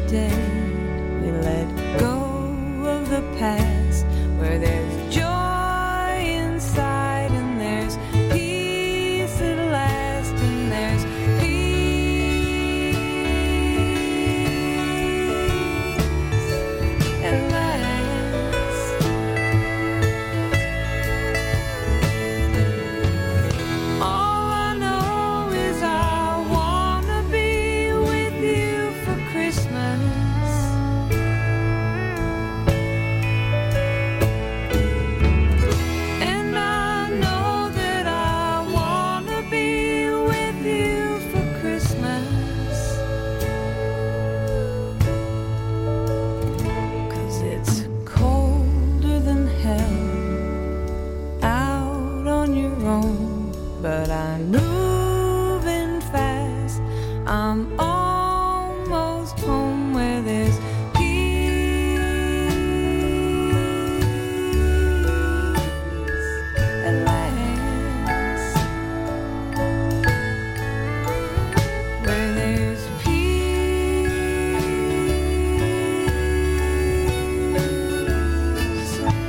today. We let go of the past where there's joy inside and there's peace at last and there's peace at last. All I know is I wanna be with you for Christmas. And I know that I wanna be with you for Christmas. 'Cause it's colder than hell out on your own, but I'm moving fast. I'm almost home where there's peace at last. Where there's peace at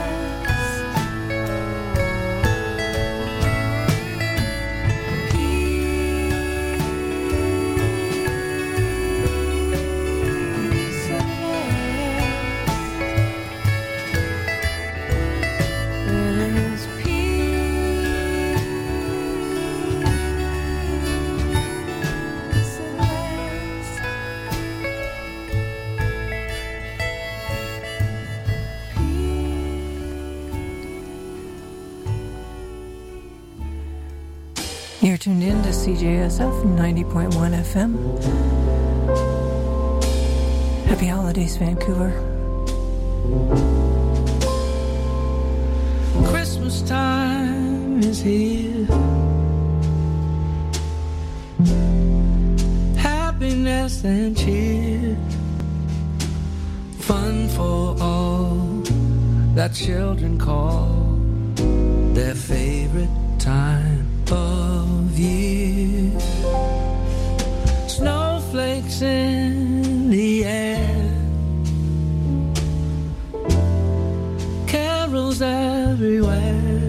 last. Peace at last. Where there's peace at last. You're tuned in to CJSF 90.1 FM. Happy holidays, Vancouver. Christmas time is here. Happiness and cheer. Fun for all that children call their favorite time of year. Snowflakes in the air. Carols everywhere.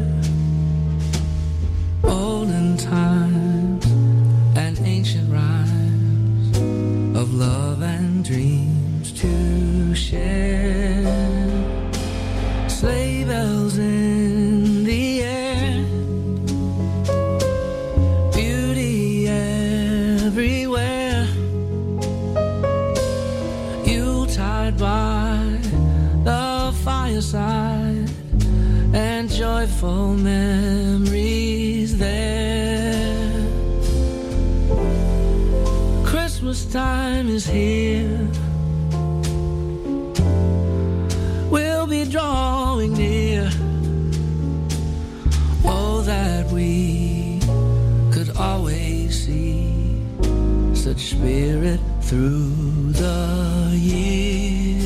Olden times and ancient rhymes of love and dreams to share. Sleigh bells in the air. Beauty everywhere. Yuletide by the fireside and joyful memories there. Christmas time is here. We'll be drawing near. Oh, that we could always see such spirit through the year.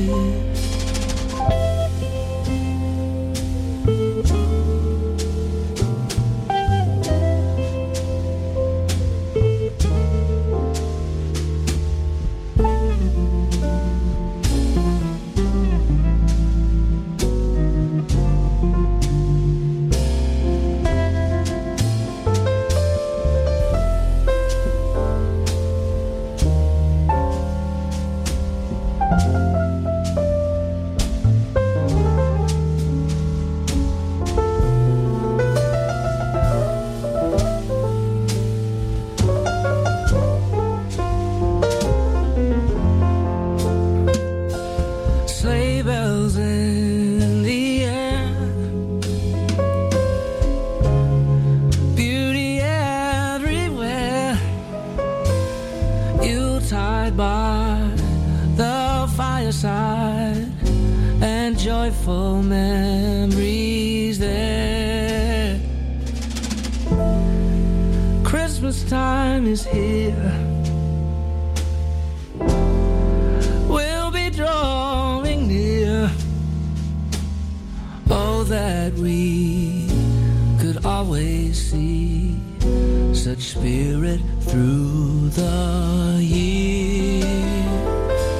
Sleigh bells in the air. Beauty everywhere. Yuletide by the fireside and joyful memories there. Christmas time is here. We'll be drawing near. Oh, that we could always see such spirit through the year.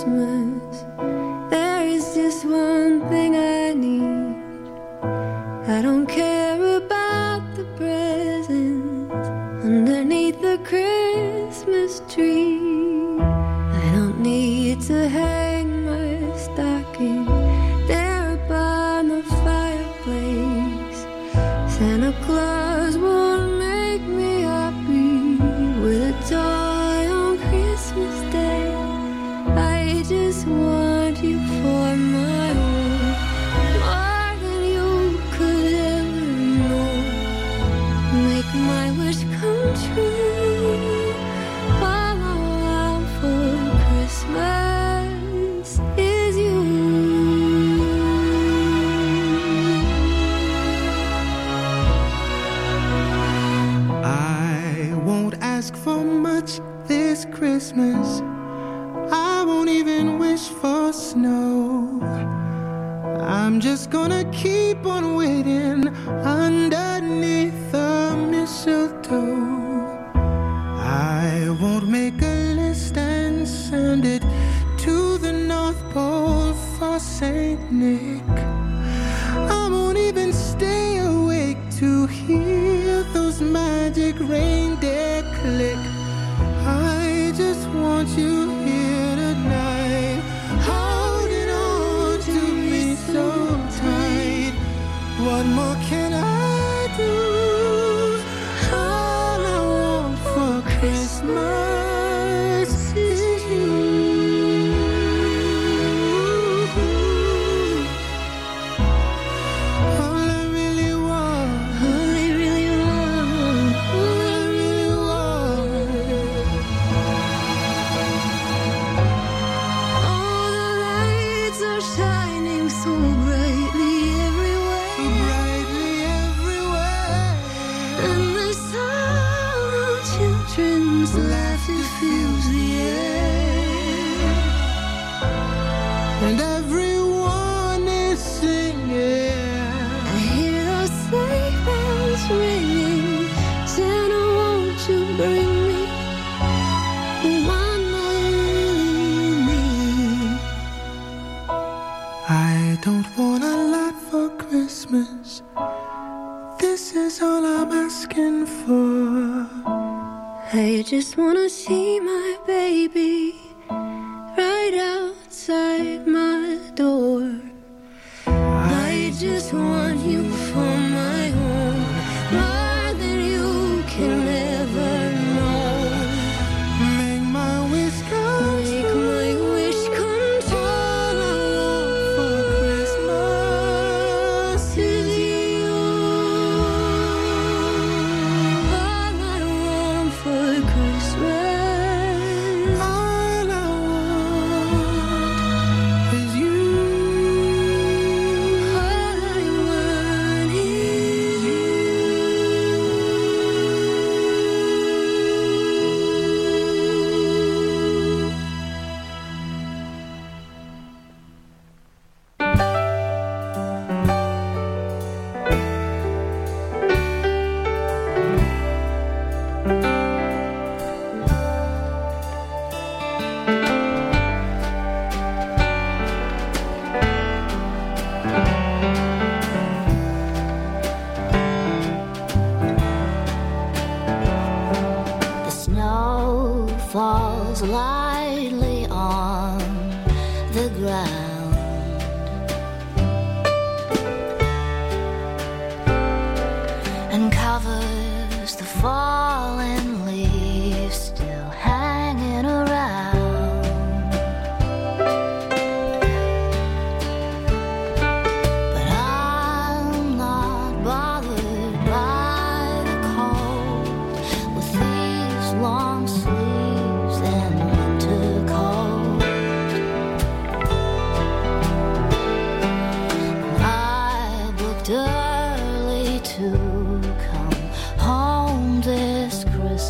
Christmas, there is just one thing I need. I don't care about the presents underneath the Christmas tree. I don't need to hang my stocking there by the fireplace. Santa Claus won't make me happy with a toy on Christmas Day. I just want you for my own, more than you could ever know. Make my wish come true. All I want for Christmas is you. I won't ask for much this Christmas. I won't even wish for snow. I'm just gonna keep on waiting underneath the mistletoe. I won't make a list and send it to the North Pole for Saint Nick. I won't even stay awake to hear those magic reindeer click. I just want you here tonight, holding on to me so tight. What more can I do? All I want for Christmas is you. All I really want, all I really want, all I really want. All the lights are shining so brightly everywhere, So brightly everywhere. and the sound of children's laughter fills the air. And everyone is singing. I hear those sleigh bells ringing. Santa, won't you bring me the one I really need? I don't want a lot for Christmas. This is all I'm asking for. I just wanna see my baby right outside my door. I just want you for my own, more than you can ever know. Make my wish come Make true. my wish come All I want for Christmas true. Is you. All I want for Christmas. all I want is you. All I want is you. The snow falls lightly on the ground, and covers the fallen leaves still hanging around. But I'm not bothered by the cold with these long sleeves and winter coat. I booked early to come home this Christmas.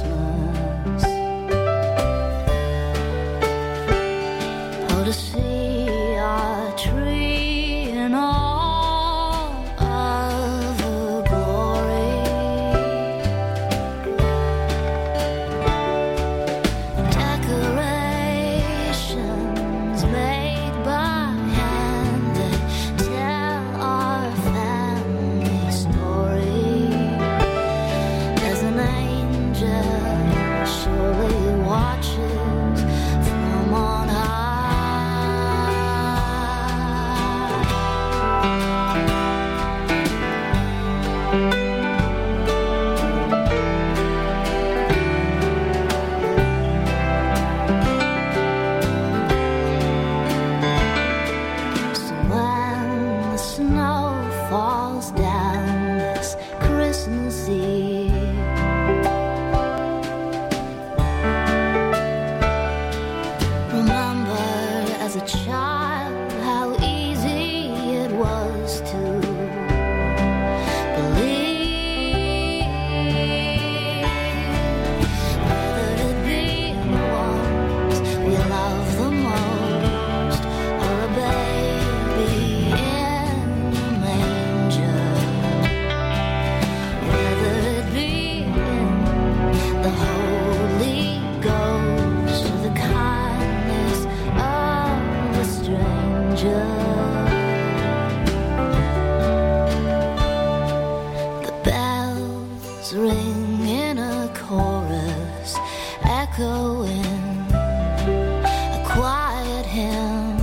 ring in a chorus, echoing a quiet hymn.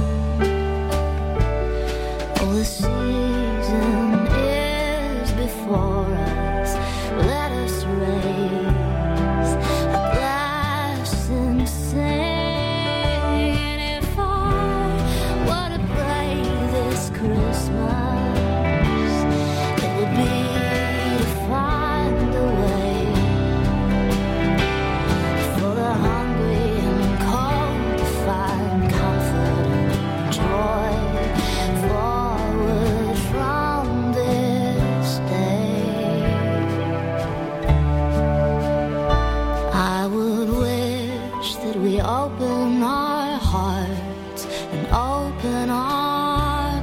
Oh, the season is before us. Let us raise a glass and sing. And if I were to play this Christmas, it would be to find a way for the hungry and cold to find comfort and joy forward from this day. I would wish that we open our hearts and open our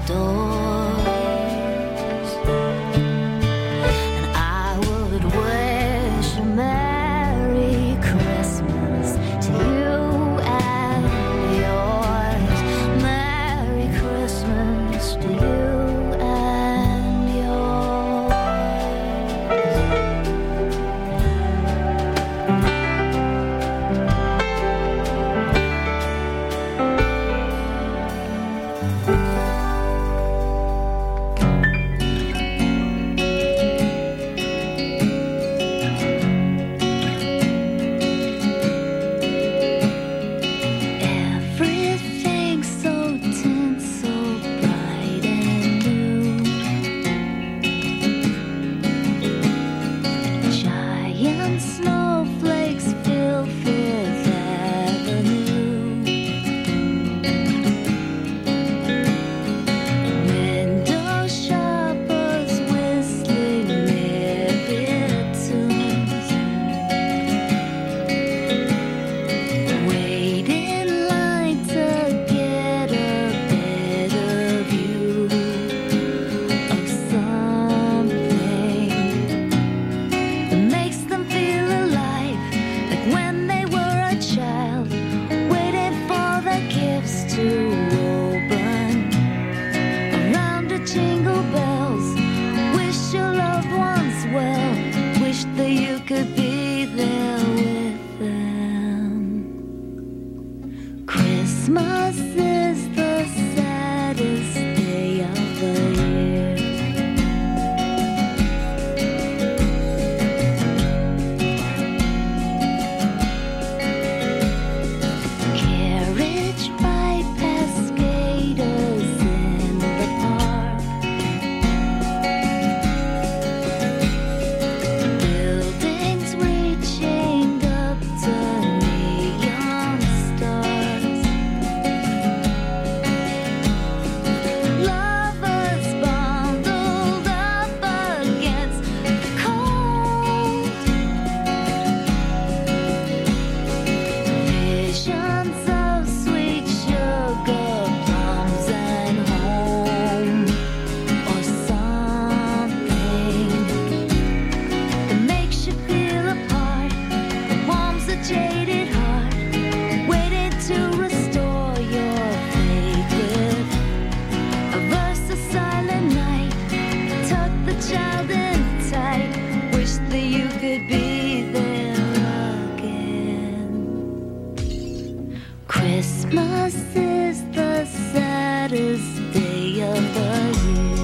doors. And I would wish a Merry Christmas to you and yours. Merry Christmas to you and yours. Everything's so tinsel bright and new. Giant snowflakes fill Fifth Avenue. Window shoppers whistling their tunes. Wait in line to get a better view of something that makes them feel alive, like when they were a child, waiting for the gifts to open. Around the jingle bells, wish your loved ones well, wish that you could be there with them. Christmas is the saddest day of the year. Carriage ride past skaters in the park. Buildings reaching up to neon stars. Lovers bundled up against the cold. Visions of sweet sugar plums and home, or something that makes you feel apart, that warms a jaded heart, waiting to restore your faith with a verse of Silent Night. Tuck the child in tight, wish that you could be there again. Christmas is the saddest day of the year.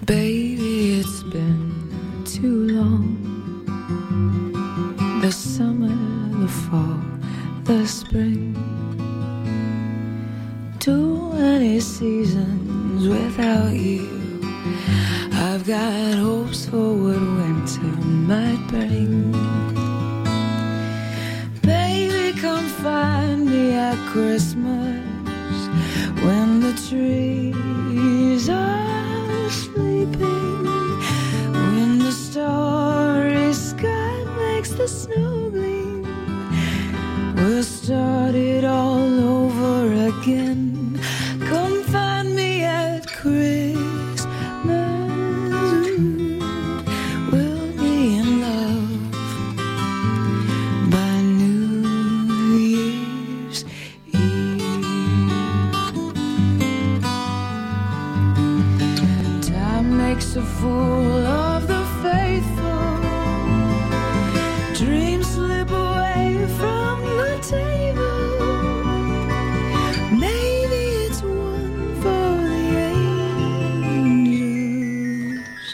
Baby, it's been too long. The summer, the fall, the spring. Too many seasons without you. I've got hopes for what winter might bring. Baby, come find me at Christmas when the trees are sleeping, when the starry sky makes the snow gleam. We'll start it all over again. Come find me at Christmas. We'll be in love by New Year's Eve. Time makes a fool of the faithful. Dreams slip away from the table. Maybe it's one for the angels.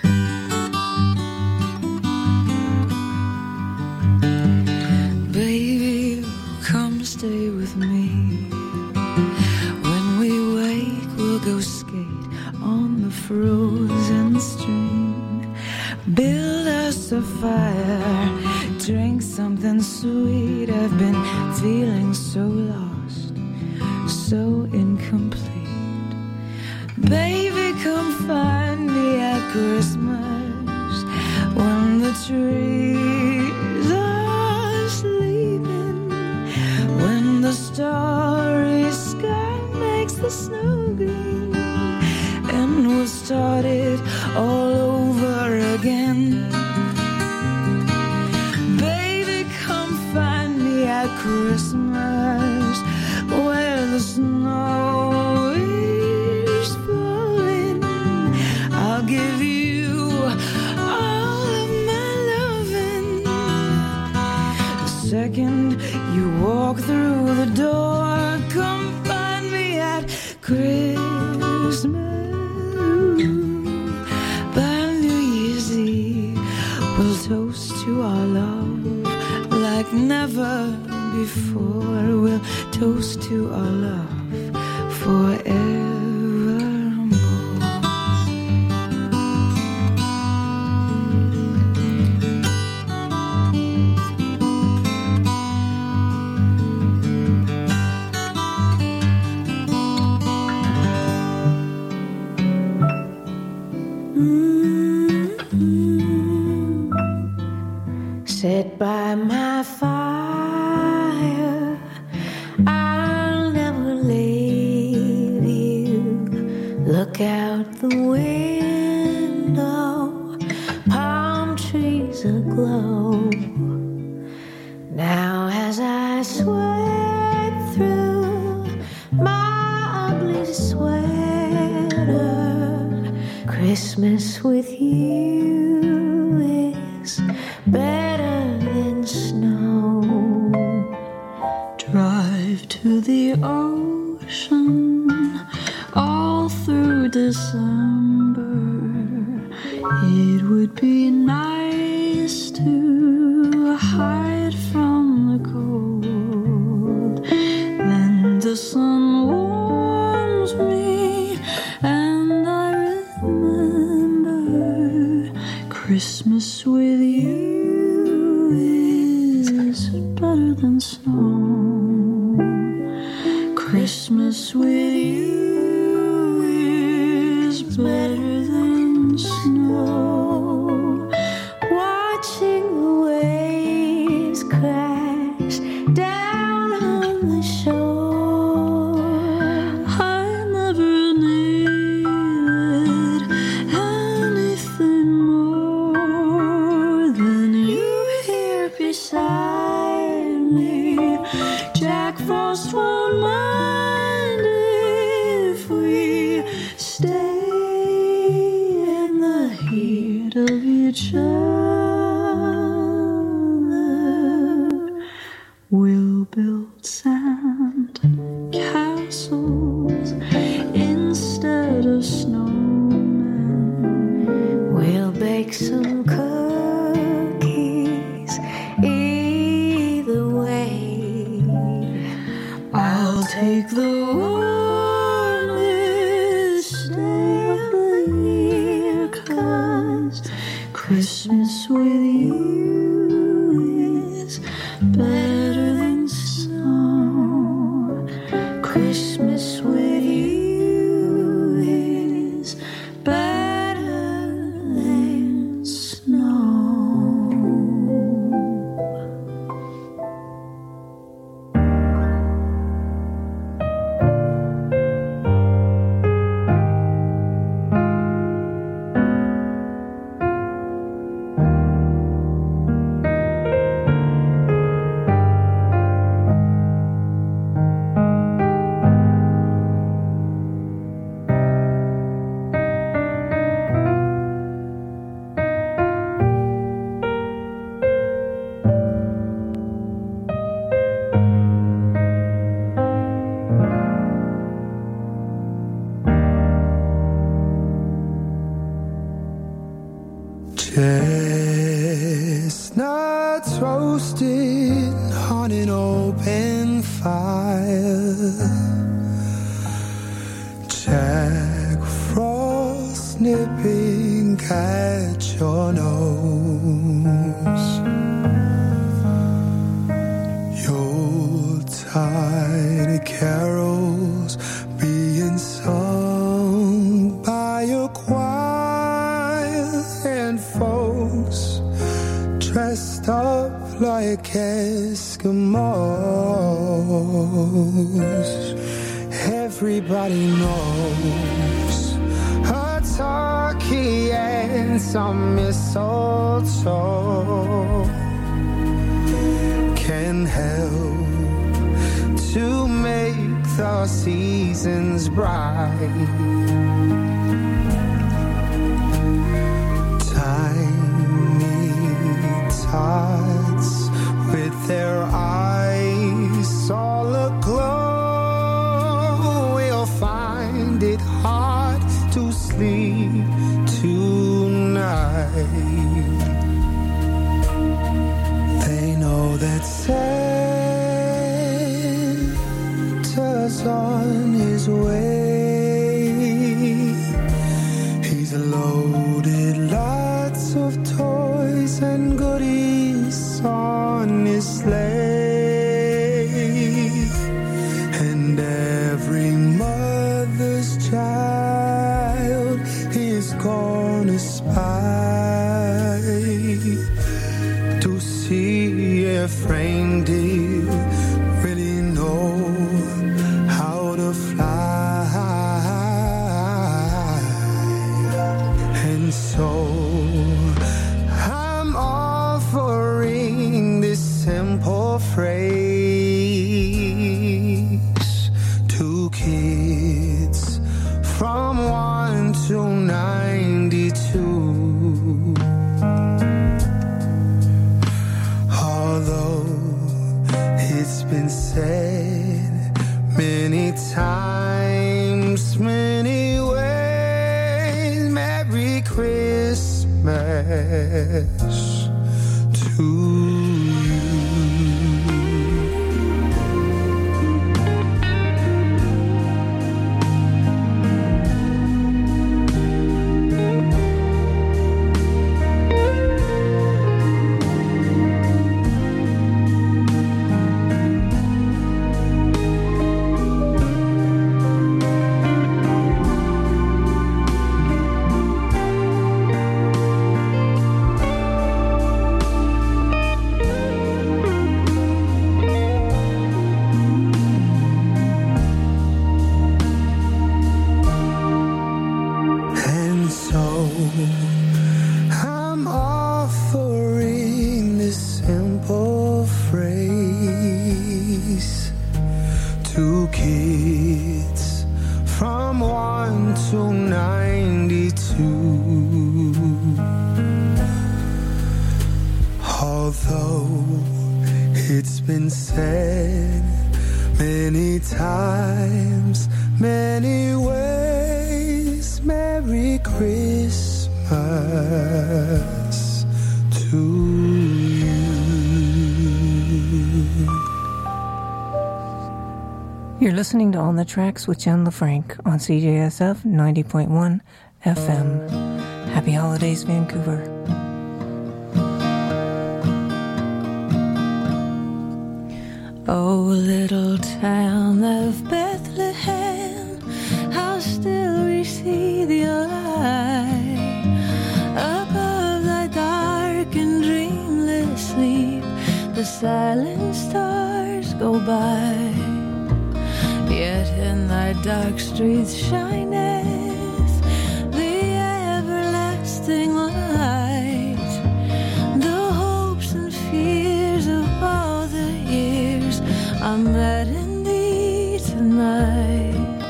Baby, come stay with me. When we wake, we'll go skate on the frozen stream. Build us a fire, drink something sweet. I've been feeling so lost, so incomplete. Baby, come find me at Christmas when the trees are sleeping, when the starry sky makes the snow green, and we'll start it all over again. Baby, come find me at Christmas where the snow is falling. I'll give you all of my loving. The second you walk through the door, come find me at Christmas. By New Year's Eve, we'll toast to our love like never before. We'll toast to our love forevermore. Sit by my fire, I'll never leave you. Look out the window, palm trees aglow. Now as I sweat through my ugly sweater, Christmas with you is better than snow. Drive to the ocean all through December. It would be nice to hide from the cold. Then the sun warms me and I remember Christmas with you is better than snow. Christmas with you is better than snow. Watching the waves crash down on the shore, I never needed anything more than you here beside me. Jack Frost won't mind if we stay in the heat of each other. We'll build sand castles instead of snowmen. bake some cookies. Either way, I'll take the warmest day of the year, 'cause Christmas with you is better than snow. Christmas with you is better than snow. Chestnuts roasted on an open fire, Jack Frost nipping at your nose, Yuletide carols being sung by a choir, and folks dressed up like Eskimos. Everybody knows a turkey and some mistletoe can help to make the seasons bright. Tots with their eyes all aglow will find it hard to sleep tonight. They know that Santa's on his way. He's loaded lots of toys and goodies on his sleigh, and every mother's child is gonna spy to see if reindeer really know how to fly. And so I'm offering this simple phrase to kids from 1 to 92. Although it's been said many times, many ways, Merry Christmas to you. I'm offering this simple phrase to kids from 1 to 92. Although it's been said many times, many ways, Merry Christmas listening to On the Tracks with Jen LaFranc on CJSF 90.1 FM. Happy holidays, Vancouver. Oh, little town of Bethlehem, how still we see the light above thy dark and dreamless sleep. The silent stars go by, yet in thy dark streets shineth the everlasting light. The hopes and fears of all the years are met in thee tonight.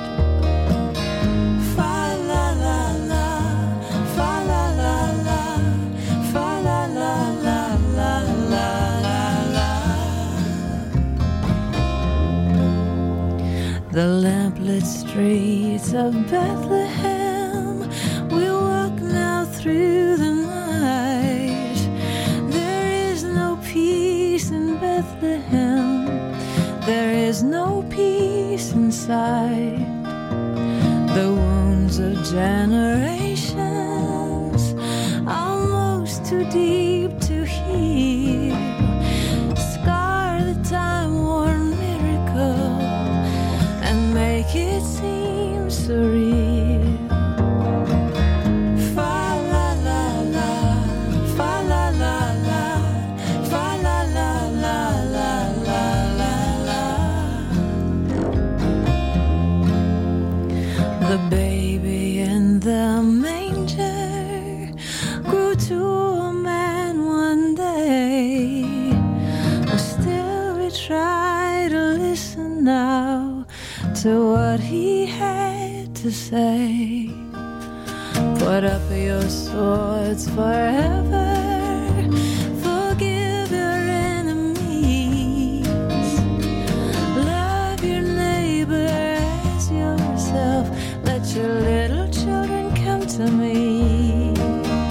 Fa la la la, fa la la la, fa la la la la la la. The lamplit streets of Bethlehem, we walk now through the night. There is no peace in Bethlehem, there is no peace inside. The wounds of generations, almost too deep to heal, scar the time-worn miracle and make it seem surreal. Fa la la la, fa la la la, fa la la la la la la la. The baby in the manger grew to a man one day. Still we try to listen now to what he had to say. Put up your swords forever,